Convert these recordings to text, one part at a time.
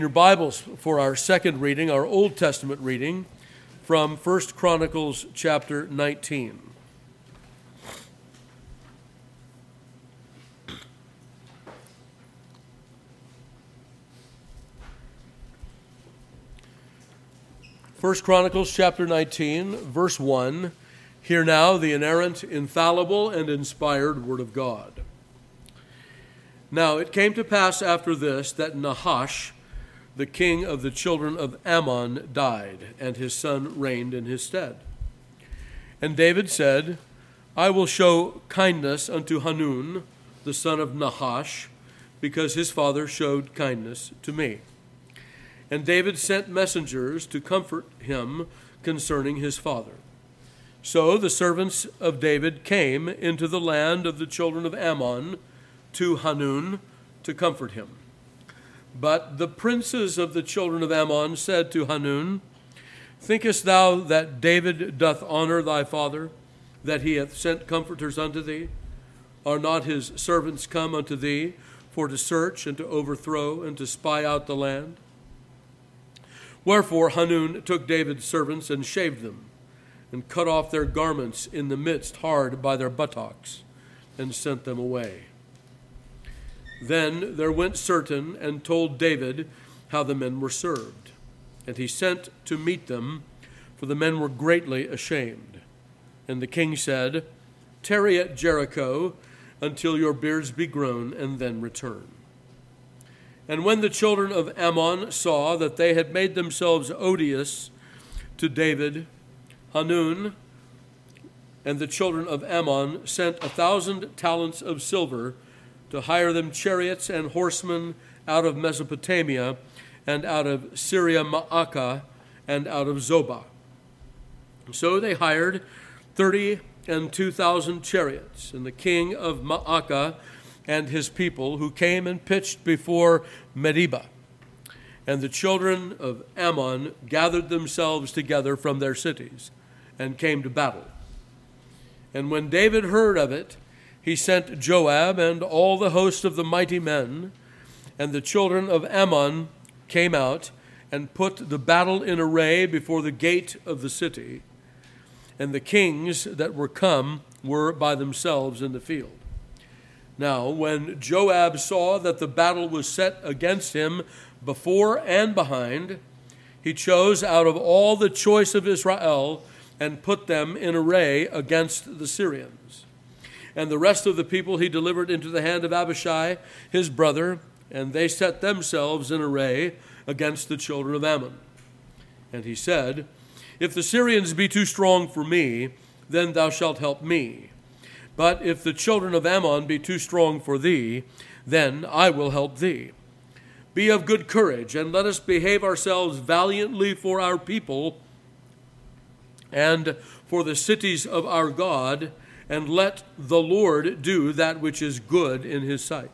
Your Bibles for our second reading, our Old Testament reading from 1 Chronicles chapter 19. First Chronicles chapter 19, verse 1. Hear now the inerrant, infallible, and inspired word of God. Now it came to pass after this that Nahash, the king of the children of Ammon, died, and his son reigned in his stead. And David said, I will show kindness unto Hanun, the son of Nahash, because his father showed kindness to me. And David sent messengers to comfort him concerning his father. So the servants of David came into the land of the children of Ammon to Hanun to comfort him. But the princes of the children of Ammon said to Hanun, Thinkest thou that David doth honor thy father, that he hath sent comforters unto thee? Are not his servants come unto thee for to search and to overthrow and to spy out the land? Wherefore Hanun took David's servants and shaved them, and cut off their garments in the midst hard by their buttocks, and sent them away. Then there went certain and told David how the men were served. And he sent to meet them, for the men were greatly ashamed. And the king said, Tarry at Jericho until your beards be grown, and then return. And when the children of Ammon saw that they had made themselves odious to David, Hanun and the children of Ammon sent 1,000 talents of silver to hire them chariots and horsemen out of Mesopotamia and out of Syria Maacah and out of Zobah. So they hired 32,000 chariots, and the king of Maacah and his people, who came and pitched before Medeba. And the children of Ammon gathered themselves together from their cities and came to battle. And when David heard of it, he sent Joab and all the host of the mighty men, and the children of Ammon came out and put the battle in array before the gate of the city. And the kings that were come were by themselves in the field. Now, when Joab saw that the battle was set against him before and behind, he chose out of all the choice of Israel and put them in array against the Syrians. And the rest of the people he delivered into the hand of Abishai, his brother, and they set themselves in array against the children of Ammon. And he said, If the Syrians be too strong for me, then thou shalt help me. But if the children of Ammon be too strong for thee, then I will help thee. Be of good courage, and let us behave ourselves valiantly for our people and for the cities of our God, and let the Lord do that which is good in his sight.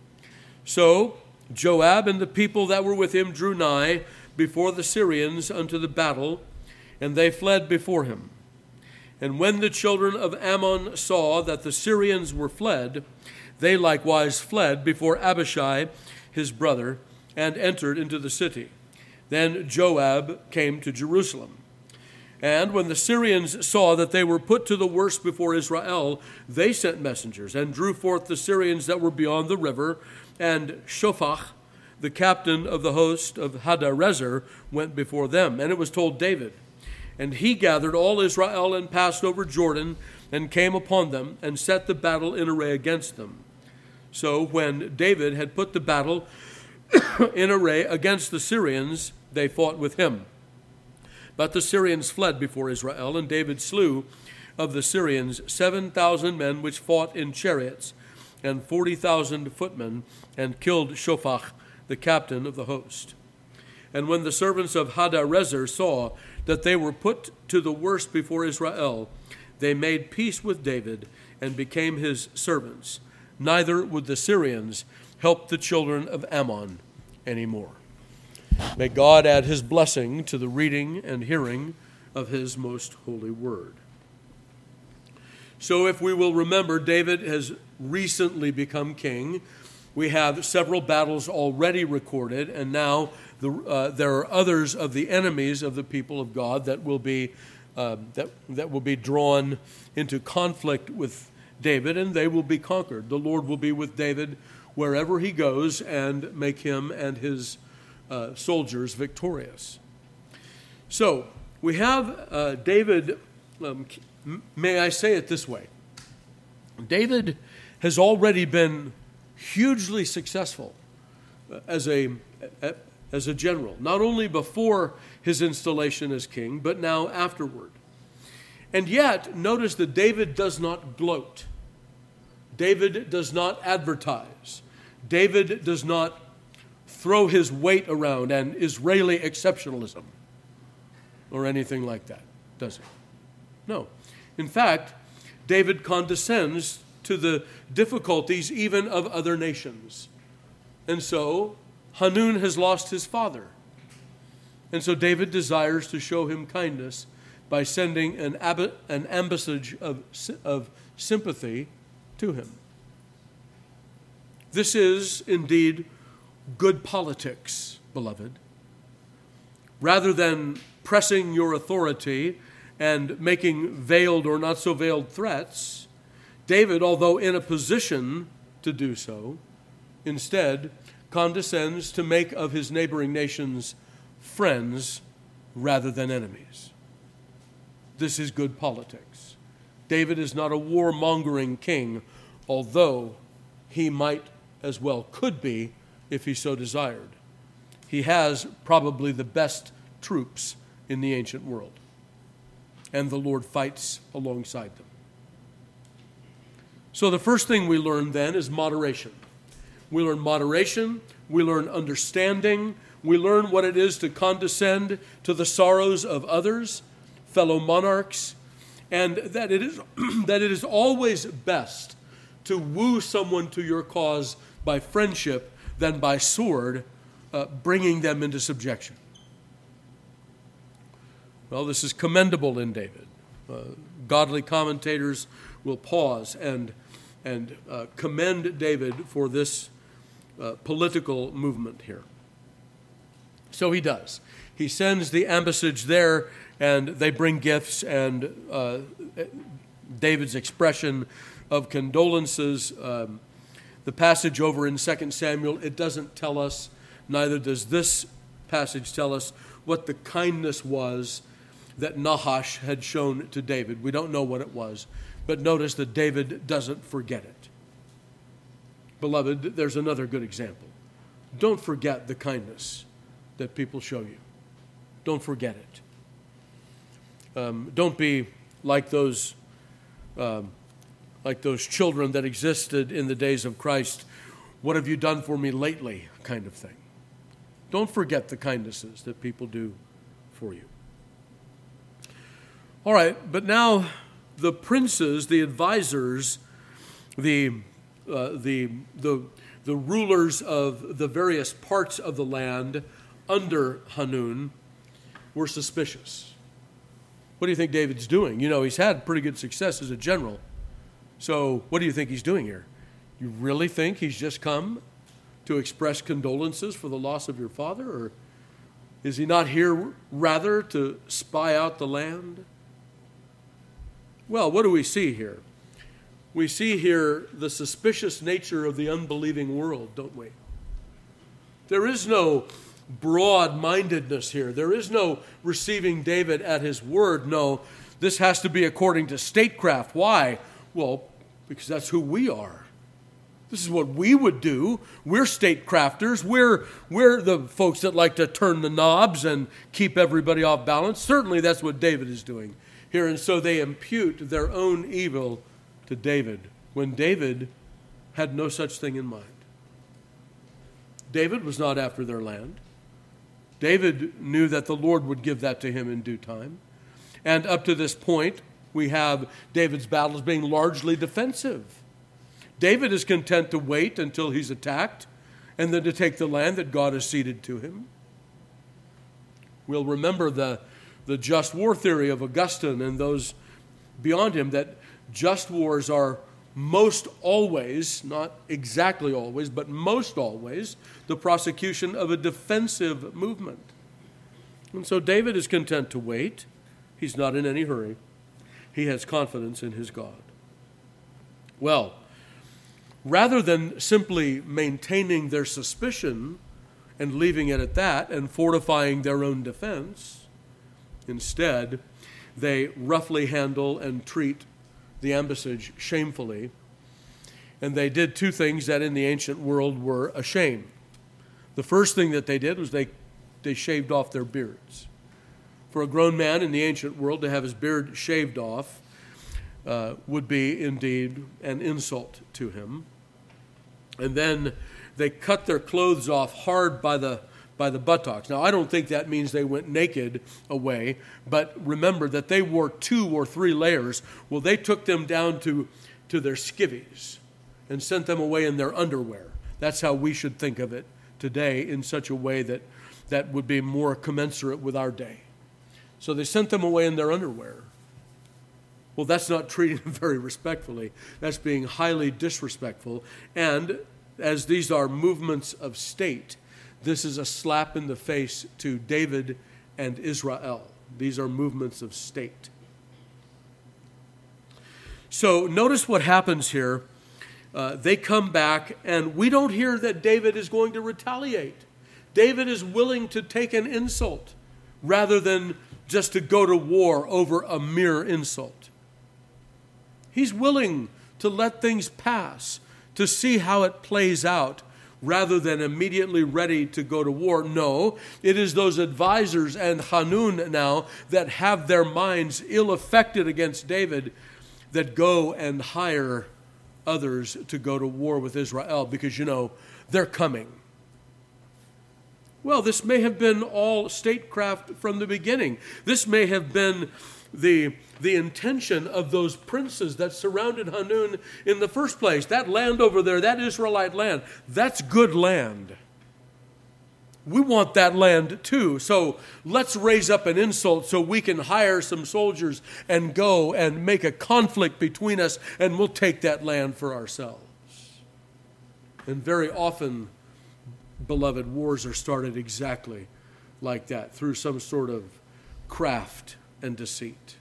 So Joab and the people that were with him drew nigh before the Syrians unto the battle, and they fled before him. And when the children of Ammon saw that the Syrians were fled, they likewise fled before Abishai his brother, and entered into the city. Then Joab came to Jerusalem. And when the Syrians saw that they were put to the worst before Israel, they sent messengers and drew forth the Syrians that were beyond the river, and Shophach, the captain of the host of Hadarezer, went before them. And it was told David. And he gathered all Israel and passed over Jordan and came upon them and set the battle in array against them. So when David had put the battle in array against the Syrians, they fought with him. But the Syrians fled before Israel, and David slew of the Syrians 7,000 men which fought in chariots, and 40,000 footmen, and killed Shophach, the captain of the host. And when the servants of Hadarezer saw that they were put to the worst before Israel, they made peace with David and became his servants. Neither would the Syrians help the children of Ammon anymore. May God add his blessing to the reading and hearing of his most holy word. So if we will remember, David has recently become king. We have several battles already recorded, and now there are others of the enemies of the people of God that will be drawn into conflict with David, and they will be conquered. The Lord will be with David wherever he goes and make him and his soldiers victorious. So we have David. May I say it this way? David has already been hugely successful as a general, not only before his installation as king, but now afterward. And yet, notice that David does not gloat. David does not advertise. David does not throw his weight around and Israeli exceptionalism or anything like that, does he? No. In fact, David condescends to the difficulties even of other nations. And so Hanun has lost his father. And so David desires to show him kindness by sending an ambassage of sympathy to him. This is indeed good politics, beloved. Rather than pressing your authority and making veiled or not so veiled threats, David, although in a position to do so, instead condescends to make of his neighboring nations friends rather than enemies. This is good politics. David is not a war-mongering king, although he might as well could be if he so desired. He has probably the best troops in the ancient world, and the Lord fights alongside them. So the first thing we learn then is moderation. We learn moderation, we learn understanding, we learn what it is to condescend to the sorrows of others, fellow monarchs, and that it is always best to woo someone to your cause by friendship than by sword, bringing them into subjection. Well, this is commendable in David. Godly commentators will pause and commend David for this political movement here. So he does. He sends the ambassage there, and they bring gifts, and David's expression of condolences. The passage over in 2 Samuel, it doesn't tell us, neither does this passage tell us, what the kindness was that Nahash had shown to David. We don't know what it was, but notice that David doesn't forget it. Beloved, there's another good example. Don't forget the kindness that people show you. Don't forget it. Don't be like those children that existed in the days of Christ. What have you done for me lately? Kind of thing. Don't forget the kindnesses that people do for you. All right, but now the princes, the advisors, the rulers of the various parts of the land under Hanun were suspicious. What do you think David's doing? You know, he's had pretty good success as a general. So what do you think he's doing here? You really think he's just come to express condolences for the loss of your father? Or is he not here rather to spy out the land? Well, what do we see here? We see here the suspicious nature of the unbelieving world, don't we? There is no broad-mindedness here. There is no receiving David at his word. No, this has to be according to statecraft. Why? Well, because that's who we are. This is what we would do. We're statecrafters. We're the folks that like to turn the knobs and keep everybody off balance. Certainly that's what David is doing here. And so they impute their own evil to David when David had no such thing in mind. David was not after their land. David knew that the Lord would give that to him in due time. And up to this point, we have David's battles being largely defensive. David is content to wait until he's attacked and then to take the land that God has ceded to him. We'll remember the just war theory of Augustine and those beyond him, that just wars are most always, not exactly always, but most always, the prosecution of a defensive movement. And so David is content to wait. He's not in any hurry. He has confidence in his God. Well, rather than simply maintaining their suspicion and leaving it at that and fortifying their own defense, instead, they roughly handle and treat the ambassage shamefully. And they did two things that in the ancient world were a shame. The first thing that they did was they shaved off their beards. For a grown man in the ancient world to have his beard shaved off would be indeed an insult to him. And then they cut their clothes off hard by the buttocks. Now, I don't think that means they went naked away, but remember that they wore 2 or 3 layers. Well, they took them down to their skivvies and sent them away in their underwear. That's how we should think of it today, in such a way that would be more commensurate with our day. So they sent them away in their underwear. Well, that's not treating them very respectfully. That's being highly disrespectful. And as these are movements of state, this is a slap in the face to David and Israel. These are movements of state. So notice what happens here. They come back, and we don't hear that David is going to retaliate. David is willing to take an insult rather than just to go to war over a mere insult. He's willing to let things pass, to see how it plays out, rather than immediately ready to go to war. No, it is those advisors and Hanun now that have their minds ill-affected against David that go and hire others to go to war with Israel because, they're coming. Well, this may have been all statecraft from the beginning. This may have been the intention of those princes that surrounded Hanun in the first place. That land over there, that Israelite land, that's good land. We want that land too. So let's raise up an insult so we can hire some soldiers and go and make a conflict between us, and we'll take that land for ourselves. And very often, beloved, wars are started exactly like that, through some sort of craft and deceit.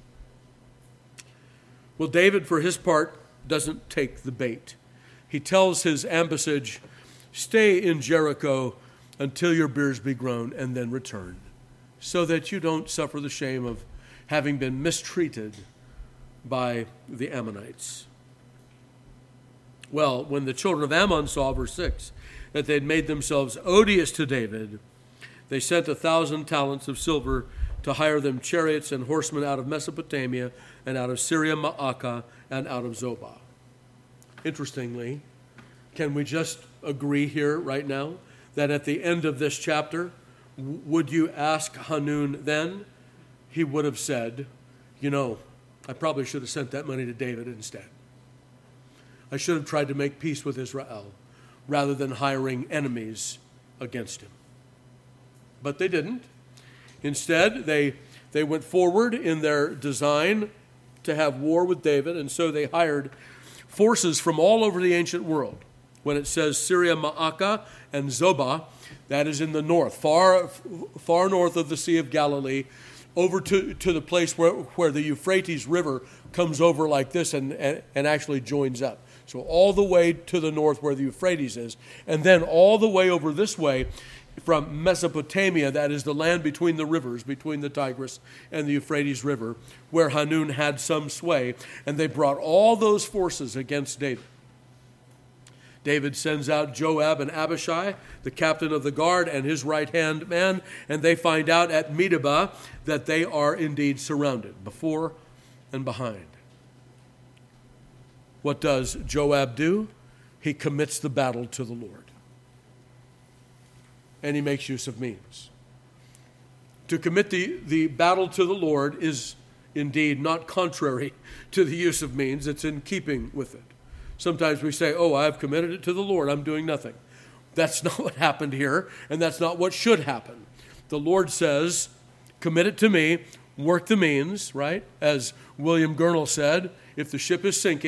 Well, David, for his part, doesn't take the bait. He tells his ambassage, stay in Jericho until your beards be grown, and then return, so that you don't suffer the shame of having been mistreated by the Ammonites. Well, when the children of Ammon saw, verse 6, that they'd made themselves odious to David, they sent 1,000 talents of silver to hire them chariots and horsemen out of Mesopotamia and out of Syria, Ma'akah, and out of Zobah. Interestingly, can we just agree here right now that at the end of this chapter, would you ask Hanun then? He would have said, I probably should have sent that money to David instead. I should have tried to make peace with Israel rather than hiring enemies against him. But they didn't. Instead, they went forward in their design to have war with David, and so they hired forces from all over the ancient world. When it says Syria, Ma'akah, and Zobah, that is in the north, far north of the Sea of Galilee, over to the place where the Euphrates River comes over like this and actually joins up. So all the way to the north where the Euphrates is, and then all the way over this way from Mesopotamia, that is the land between the rivers, between the Tigris and the Euphrates River, where Hanun had some sway, and they brought all those forces against David. David sends out Joab and Abishai, the captain of the guard, and his right-hand man, and they find out at Medeba that they are indeed surrounded, before and behind. What does Joab do? He commits the battle to the Lord. And he makes use of means. To commit the battle to the Lord is indeed not contrary to the use of means. It's in keeping with it. Sometimes we say, I've committed it to the Lord. I'm doing nothing. That's not what happened here, and that's not what should happen. The Lord says, commit it to me, work the means, right? As William Gurnall said, if the ship is sinking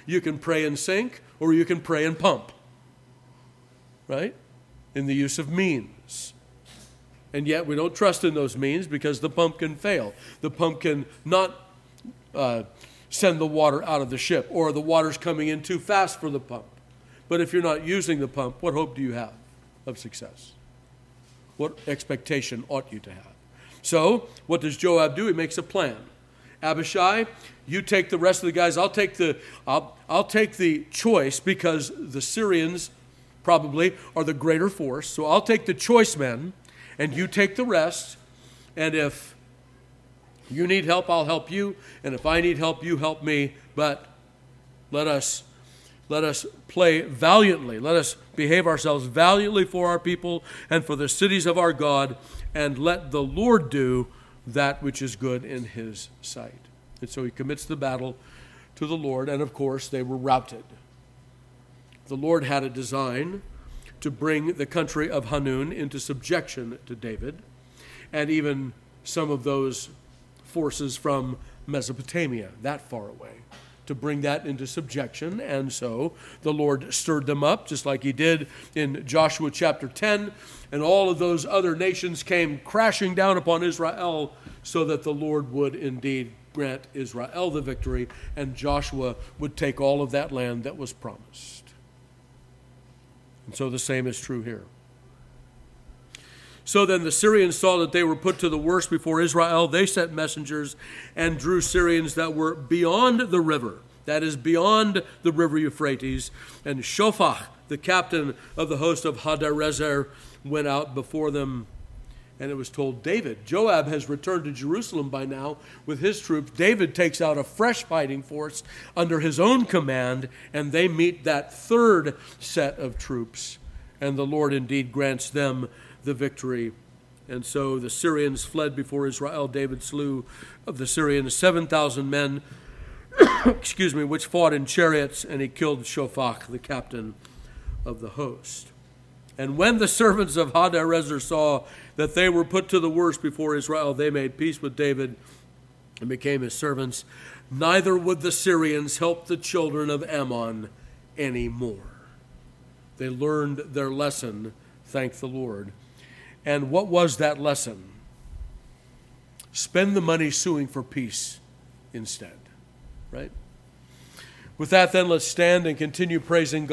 You can pray and sink, or you can pray and pump. Right? In the use of means. And yet we don't trust in those means because the pump can fail. The pump can not send the water out of the ship, or the water's coming in too fast for the pump. But if you're not using the pump, what hope do you have of success? What expectation ought you to have? So, what does Joab do? He makes a plan. Abishai, you take the rest of the guys. I'll take the choice, because the Syrians probably are the greater force. So I'll take the choice men, and you take the rest. And if you need help, I'll help you. And if I need help, you help me. But let us play valiantly. Let us behave ourselves valiantly for our people and for the cities of our God, and let the Lord do that which is good in his sight. And so he commits the battle to the Lord, and of course they were routed. The Lord had a design to bring the country of Hanun into subjection to David, and even some of those forces from Mesopotamia, that far away, to bring that into subjection. And so the Lord stirred them up, just like he did in Joshua chapter 10, and all of those other nations came crashing down upon Israel, so that the Lord would indeed grant Israel the victory, and Joshua would take all of that land that was promised. And so the same is true here. So then the Syrians saw that they were put to the worst before Israel. They sent messengers and drew Syrians that were beyond the river, that is, beyond the river Euphrates. And Shophach, the captain of the host of Hadarezer, went out before them. And it was told David, Joab has returned to Jerusalem by now with his troops. David takes out a fresh fighting force under his own command, and they meet that third set of troops. And the Lord indeed grants them the victory. And so the Syrians fled before Israel. David slew of the Syrians 7,000 men, which fought in chariots, and he killed Shophach, the captain of the host. And when the servants of Hadarezer saw that they were put to the worst before Israel, they made peace with David and became his servants. Neither would the Syrians help the children of Ammon anymore. They learned their lesson, thank the Lord. And what was that lesson? Spend the money suing for peace instead, right? With that, then, let's stand and continue praising God.